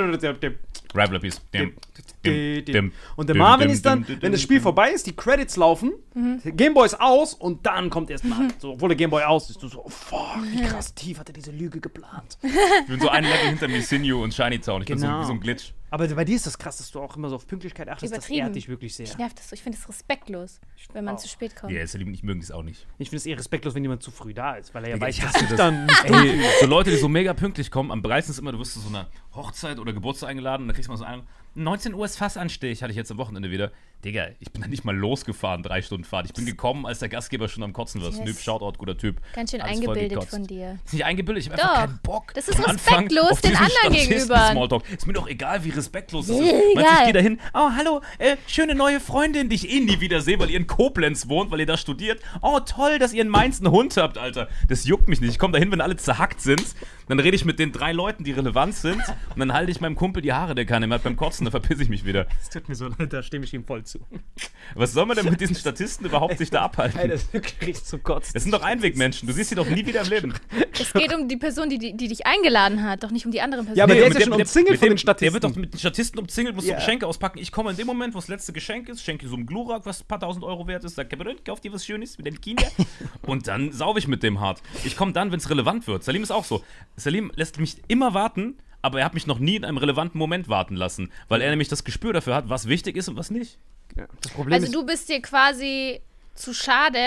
Rival Piece. Dim, dim, dim, Und der dim, Marvin dim, ist dann, dim, dim, wenn das dim, Spiel dim. vorbei ist, die Credits laufen, Gameboy ist aus und dann kommt erst Marvin. So, obwohl der Gameboy aus ist, du so, oh, fuck, wie krass tief hat er diese Lüge geplant. Ich bin so ein Level hinter Misinyu und Shiny Town. Ich bin so Genau. wie so ein Glitch. Aber bei dir ist das krass, dass du auch immer so auf Pünktlichkeit achtest. Das Übertrieben. ehrt dich wirklich sehr. Ich nerv das so. Ich finde es respektlos, wenn man auch. zu spät kommt. Ja, yeah, Salim, ich mögen das auch nicht. Ich finde es eher respektlos, wenn jemand zu früh da ist, weil er ja Digga, weiß, ich dass hasse ich das. dann nicht Ey, so Leute, die so mega pünktlich kommen, am meisten ist immer, du wirst zu so einer Hochzeit oder Geburtstag eingeladen und dann kriegst du mal so einen, neunzehn Uhr ist Fassanstich, hatte ich jetzt am Wochenende wieder. Digga, ich bin da nicht mal losgefahren, drei Stunden Fahrt. Ich bin gekommen, als der Gastgeber schon am Kotzen war. Yes. Snoop, Shoutout, guter Typ. Ganz schön Alles voll eingebildet gekotzt. von dir. Ist nicht eingebildet, ich habe einfach Doch. keinen Bock. Das ist am Anfang respektlos auf den diesen anderen Statisten gegenüber. Smalltalk. Ist mir doch egal, wie respektlos das Nee, ist. Meinst du, ich egal. gehe da hin, oh, hallo, äh, schöne neue Freundin, die ich eh nie wieder sehe, weil ihr in Koblenz wohnt, weil ihr da studiert. Oh, toll, dass ihr in Mainz einen Hund habt, Alter. Das juckt mich nicht. Ich komme da hin, wenn alle zerhackt sind. Dann rede ich mit den drei Leuten, die relevant sind. Und dann halte ich meinem Kumpel die Haare, der keine mehr hat beim Kotzen. Dann verpisse ich mich wieder. Es tut mir so leid, da stimme ich ihm voll zu. Was soll man denn mit diesen Statisten überhaupt sich da Ey, abhalten? das ist wirklich zum Kotzen. Das sind doch Einwegmenschen. Du siehst sie doch nie wieder im Leben. Es geht um die Person, die, die, die dich eingeladen hat, doch nicht um die anderen Personen. Ja, aber Nee, der mit ist ja dem- schon mit umzingelt dem- von den Der Statisten. wird doch mit den Statisten umzingelt, musst Ja. du Geschenke auspacken. Ich komme in dem Moment, wo das letzte Geschenk ist, schenke so einem Glurak, was ein paar tausend Euro wert ist, sag, kauf dir was Schönes mit den Kindern. Und dann saufe ich mit dem hart. Ich komme dann, wenn es relevant wird. Salim ist auch so. Salim lässt mich immer warten, aber er hat mich noch nie in einem relevanten Moment warten lassen, weil er nämlich das Gespür dafür hat, was wichtig ist und was nicht. Ja, das Problem Also ist, du bist dir quasi zu schade,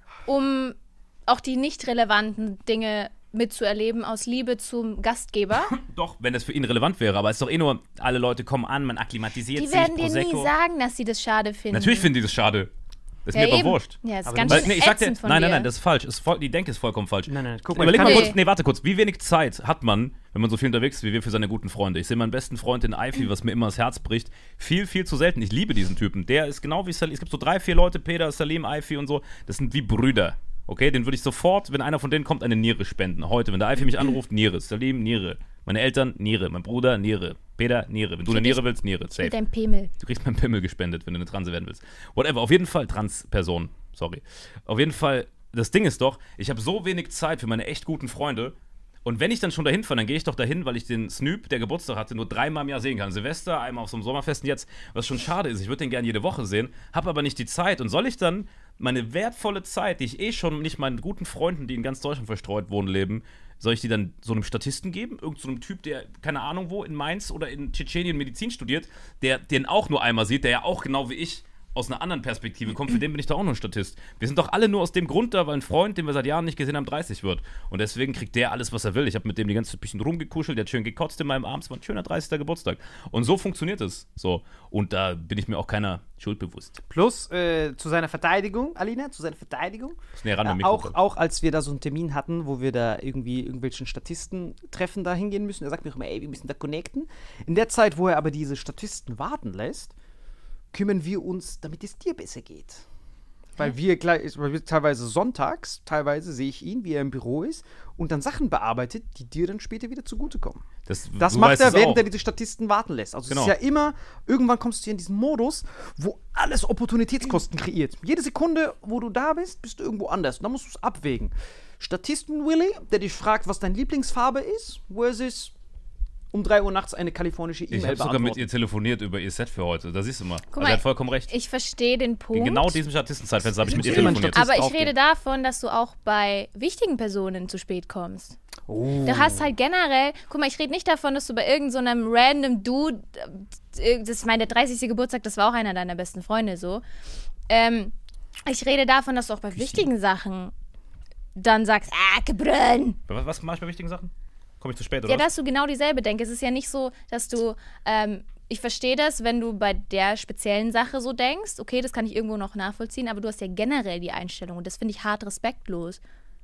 um auch die nicht relevanten Dinge mitzuerleben aus Liebe zum Gastgeber. Doch, wenn das für ihn relevant wäre, aber es ist doch eh nur, alle Leute kommen an, man akklimatisiert Die sich, werden dir Prosecco. nie sagen, dass sie das schade finden. Natürlich finden die das schade. Das ist ja, mir aber eben. wurscht. Ja, ist Aber ganz Weil, schön nee, ich sag dir, ätzend von nein, dir. nein, nein, das ist falsch. Ist voll, die Denke ist vollkommen falsch. Nein, nein, guck mal, Überleg ich mal kann Nee. kurz, nee, warte kurz. Wie wenig Zeit hat man, wenn man so viel unterwegs ist wie wir, für seine guten Freunde? Ich sehe meinen besten Freund in Ivy, was mir immer das Herz bricht, viel, viel zu selten. Ich liebe diesen Typen. Der ist genau wie Salim. Es gibt so drei, vier Leute, Peter, Salim, Ivy und so. Das sind wie Brüder. Okay, den würde ich sofort, wenn einer von denen kommt, eine Niere spenden. Heute, wenn der Ivy mich anruft, Niere. Salim, Niere. Meine Eltern, Niere. Mein Bruder, Niere. Peter, Niere. Wenn du eine Niere willst, Niere. Safe. Mit deinem Pimmel. Du kriegst meinen Pimmel gespendet, wenn du eine Transe werden willst. Whatever, auf jeden Fall Transperson. Sorry. Auf jeden Fall, das Ding ist doch, ich habe so wenig Zeit für meine echt guten Freunde. Und wenn ich dann schon dahin fahre, dann gehe ich doch dahin, weil ich den Snoop, der Geburtstag hatte, nur dreimal im Jahr sehen kann. Silvester, einmal auf so einem Sommerfest und jetzt, was schon schade ist. Ich würde den gerne jede Woche sehen, habe aber nicht die Zeit. Und soll ich dann meine wertvolle Zeit, die ich eh schon nicht meinen guten Freunden, die in ganz Deutschland verstreut wohnen, leben, soll ich die dann so einem Statisten geben? Irgend so einem Typ, der, keine Ahnung wo, in Mainz oder in Tschetschenien Medizin studiert, der den auch nur einmal sieht, der ja auch genau wie ich aus einer anderen Perspektive kommt, für den bin ich doch auch nur ein Statist. Wir sind doch alle nur aus dem Grund da, weil ein Freund, den wir seit Jahren nicht gesehen haben, dreißig wird. Und deswegen kriegt der alles, was er will. Ich habe mit dem die ganze Zeit ein bisschen rumgekuschelt, der hat schön gekotzt in meinem Arm, es war ein schöner dreißigster Geburtstag. Und so funktioniert es. So. Und da bin ich mir auch keiner Schuld bewusst. plus äh, zu seiner Verteidigung, Alina, zu seiner Verteidigung, Das ist näher ran am äh, Mikrofon. auch, auch als wir da so einen Termin hatten, wo wir da irgendwie irgendwelchen Statisten-Treffen da hingehen müssen, er sagt mir auch immer, ey, wir müssen da connecten. In der Zeit, wo er aber diese Statisten warten lässt, kümmern wir uns, damit es dir besser geht. Weil wir, gleich, weil wir teilweise sonntags, teilweise sehe ich ihn, wie er im Büro ist und dann Sachen bearbeitet, die dir dann später wieder zugutekommen. Das, Das du macht weißt er, es während auch. er diese Statisten warten lässt. Also Genau. es ist ja immer, irgendwann kommst du hier in diesen Modus, wo alles Opportunitätskosten kreiert. Jede Sekunde, wo du da bist, bist du irgendwo anders. Und dann musst du es abwägen. Statisten-Willy, der dich fragt, was deine Lieblingsfarbe ist, versus um drei Uhr nachts eine kalifornische Ich E-Mail habe sogar mit beantworten. ihr telefoniert über ihr Set für heute. Da siehst du mal. Guck Also mal, er hat vollkommen recht. Ich verstehe den Punkt. In genau diesem Statistenzeitfenster habe ich mit ihr Ist immer ein telefoniert. Statist. Aber ich aufgehen. rede davon, dass du auch bei wichtigen Personen zu spät kommst. Oh. Du hast halt generell, guck mal, ich rede nicht davon, dass du bei irgendeinem so einem random Dude, äh, das ist mein der dreißigste Geburtstag, das war auch einer deiner besten Freunde so. Ähm, ich rede davon, dass du auch bei wichtigen Sachen dann sagst, ah, gebrünn. Was, was mache ich bei wichtigen Sachen? Komme ich zu spät oder Ja, was? dass du genau dieselbe denkst. Es ist ja nicht so, dass du, ähm, ich verstehe das, wenn du bei der speziellen Sache so denkst, okay, das kann ich irgendwo noch nachvollziehen, aber du hast ja generell die Einstellung und das finde ich hart respektlos.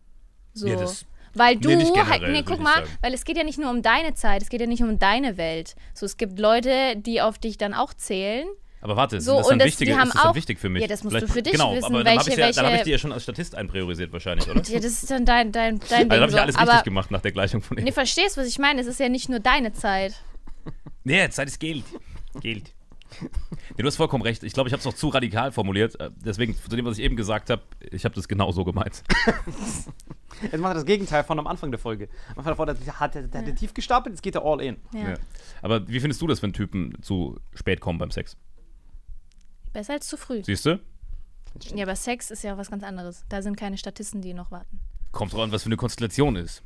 So. Ja, das- weil du Nee, nicht generell, halt, nee, würde guck ich mal, sagen. weil es geht ja nicht nur um deine Zeit, es geht ja nicht um deine Welt. So, es gibt Leute, die auf dich dann auch zählen. Aber warte, So, das ist und dann das- wichtige, die haben ist das dann auch- wichtig für mich? Ja, das musst Vielleicht- du für dich genau, wissen, aber dann habe welche- ich, ja, dann hab ich welche- die ja schon als Statist einpriorisiert wahrscheinlich, oder? Ja, das ist dann dein, dein, dein Also Ding. habe ich so. alles aber, richtig gemacht nach der Gleichung von ihm. Nee, verstehst, was ich meine? Es ist ja nicht nur deine Zeit. Nee, Zeit ist Geld. Geld. Nee, du hast vollkommen recht. Ich glaube, ich habe es noch zu radikal formuliert. Äh, Deswegen, zu dem, was ich eben gesagt habe, ich habe das genau so gemeint. Jetzt macht er das Gegenteil von am Anfang der Folge. Am Anfang der Folge hat er, hat er tief gestapelt, jetzt geht er all in. Ja. Ja. Aber wie findest du das, wenn Typen zu spät kommen beim Sex? Besser als zu früh. Siehst du? Ja, aber Sex ist ja was ganz anderes. Da sind keine Statisten, die noch warten. Kommt drauf an, was für eine Konstellation ist.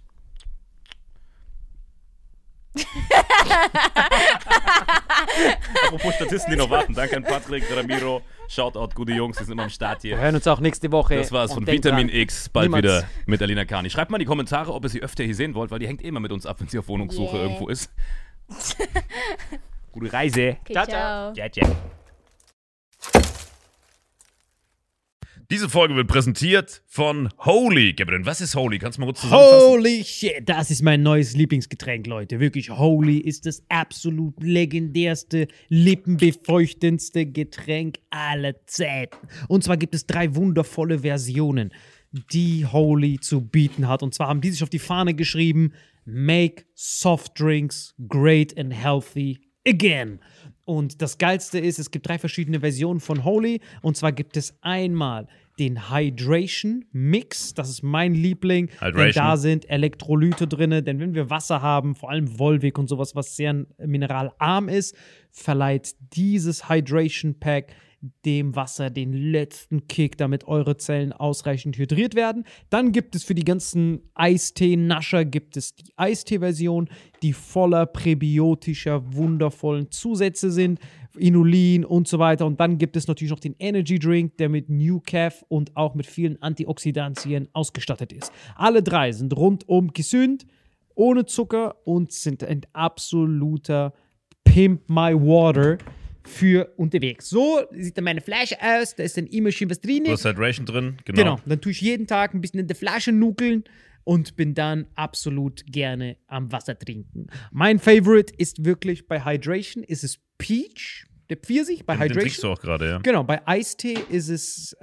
Apropos Statisten, die noch warten. Danke an Patrick, Ramiro. Shoutout, gute Jungs, die sind immer am Start hier. Wir hören uns auch nächste Woche. Das war's von Und denkt Vitamin dran, X, bald niemals- wieder mit Alina Kani. Schreibt mal in die Kommentare, ob ihr sie öfter hier sehen wollt, weil die hängt eh immer mit uns ab, wenn sie auf Wohnungssuche Yeah. irgendwo ist. Gute Reise. Okay, Ciao, ciao. Ja, ja. Diese Folge wird präsentiert von Holy. Gabriel, was ist Holy? Kannst du mal kurz zusammenfassen? Holy shit, das ist mein neues Lieblingsgetränk, Leute. Wirklich, Holy ist das absolut legendärste, lippenbefeuchtendste Getränk aller Zeiten. Und zwar gibt es drei wundervolle Versionen, die Holy zu bieten hat. Und zwar haben die sich auf die Fahne geschrieben: Make soft drinks great and healthy again. Und das Geilste ist, es gibt drei verschiedene Versionen von Holy. Und zwar gibt es einmal den Hydration Mix, das ist mein Liebling, denn Hydration. da sind Elektrolyte drin, denn wenn wir Wasser haben, vor allem Volvic und sowas, was sehr mineralarm ist, verleiht dieses Hydration Pack dem Wasser den letzten Kick, damit eure Zellen ausreichend hydriert werden. Dann gibt es für die ganzen Eistee-Nascher gibt es die Eistee-Version, die voller präbiotischer, wundervollen Zusätze sind, Inulin und so weiter. Und dann gibt es natürlich noch den Energy Drink, der mit New Caf und auch mit vielen Antioxidantien ausgestattet ist. Alle drei sind rundum gesund, ohne Zucker und sind ein absoluter Pimp My Water für unterwegs. So sieht dann meine Flasche aus, da ist dann immer schön was drin. Du hast Hydration drin, genau. Genau, dann tue ich jeden Tag ein bisschen in der Flasche nuckeln und bin dann absolut gerne am Wasser trinken. Mein Favorite ist wirklich bei Hydration, ist es Peach, der Pfirsich bei Den, den trinkst Hydration. du auch gerade, ja. Genau, bei Eistee ist es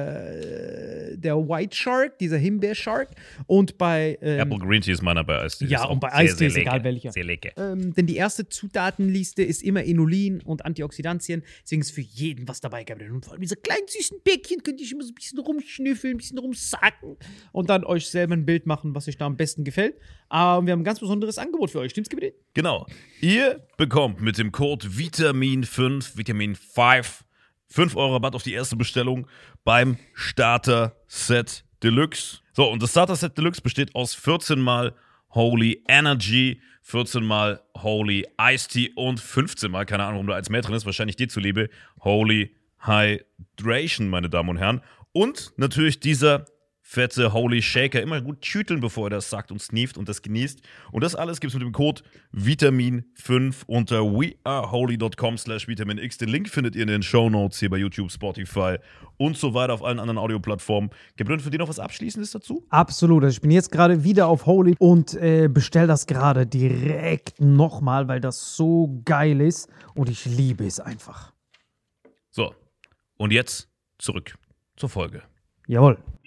äh, der White Shark, dieser Himbeer-Shark. Und bei ähm, Apple Green Tea ist meiner bei Eistee. Ja, Ist auch und bei sehr, Eistee sehr ist egal lecker. welcher. Sehr lecker. ähm, denn die erste Zutatenliste ist immer Inulin und Antioxidantien. Deswegen ist für jeden was dabei, Gabriel. Und vor allem diese kleinen süßen Bäckchen könnt ihr immer so ein bisschen rumschnüffeln, ein bisschen rumsacken und dann euch selber ein Bild machen, was euch da am besten gefällt. Aber wir haben ein ganz besonderes Angebot für euch. Stimmt's, Gabriel? Genau. Ihr bekommt mit dem Code Vitamin fünf, Vitamin fünf, fünf Euro Rabatt auf die erste Bestellung beim Starter Set Deluxe. So, und das Starter Set Deluxe besteht aus vierzehn mal Holy Energy, vierzehn mal Holy Iced Tea und fünfzehn mal, keine Ahnung, warum da eins mehr drin ist, wahrscheinlich dir zuliebe, Holy Hydration, meine Damen und Herren. Und natürlich dieser fette Holy Shaker. Immer gut schütteln, bevor er das sagt und sneeft und das genießt. Und das alles gibt es mit dem Code Vitamin fünf unter weareholy.com slash Vitamin X. Den Link findet ihr in den Shownotes hier bei YouTube, Spotify und so weiter auf allen anderen Audioplattformen. Gabriel, für dich noch was Abschließendes dazu? Absolut. Also ich bin jetzt gerade wieder auf Holy und äh, bestell das gerade direkt nochmal, weil das so geil ist und ich liebe es einfach. So, und jetzt zurück zur Folge. Jawohl.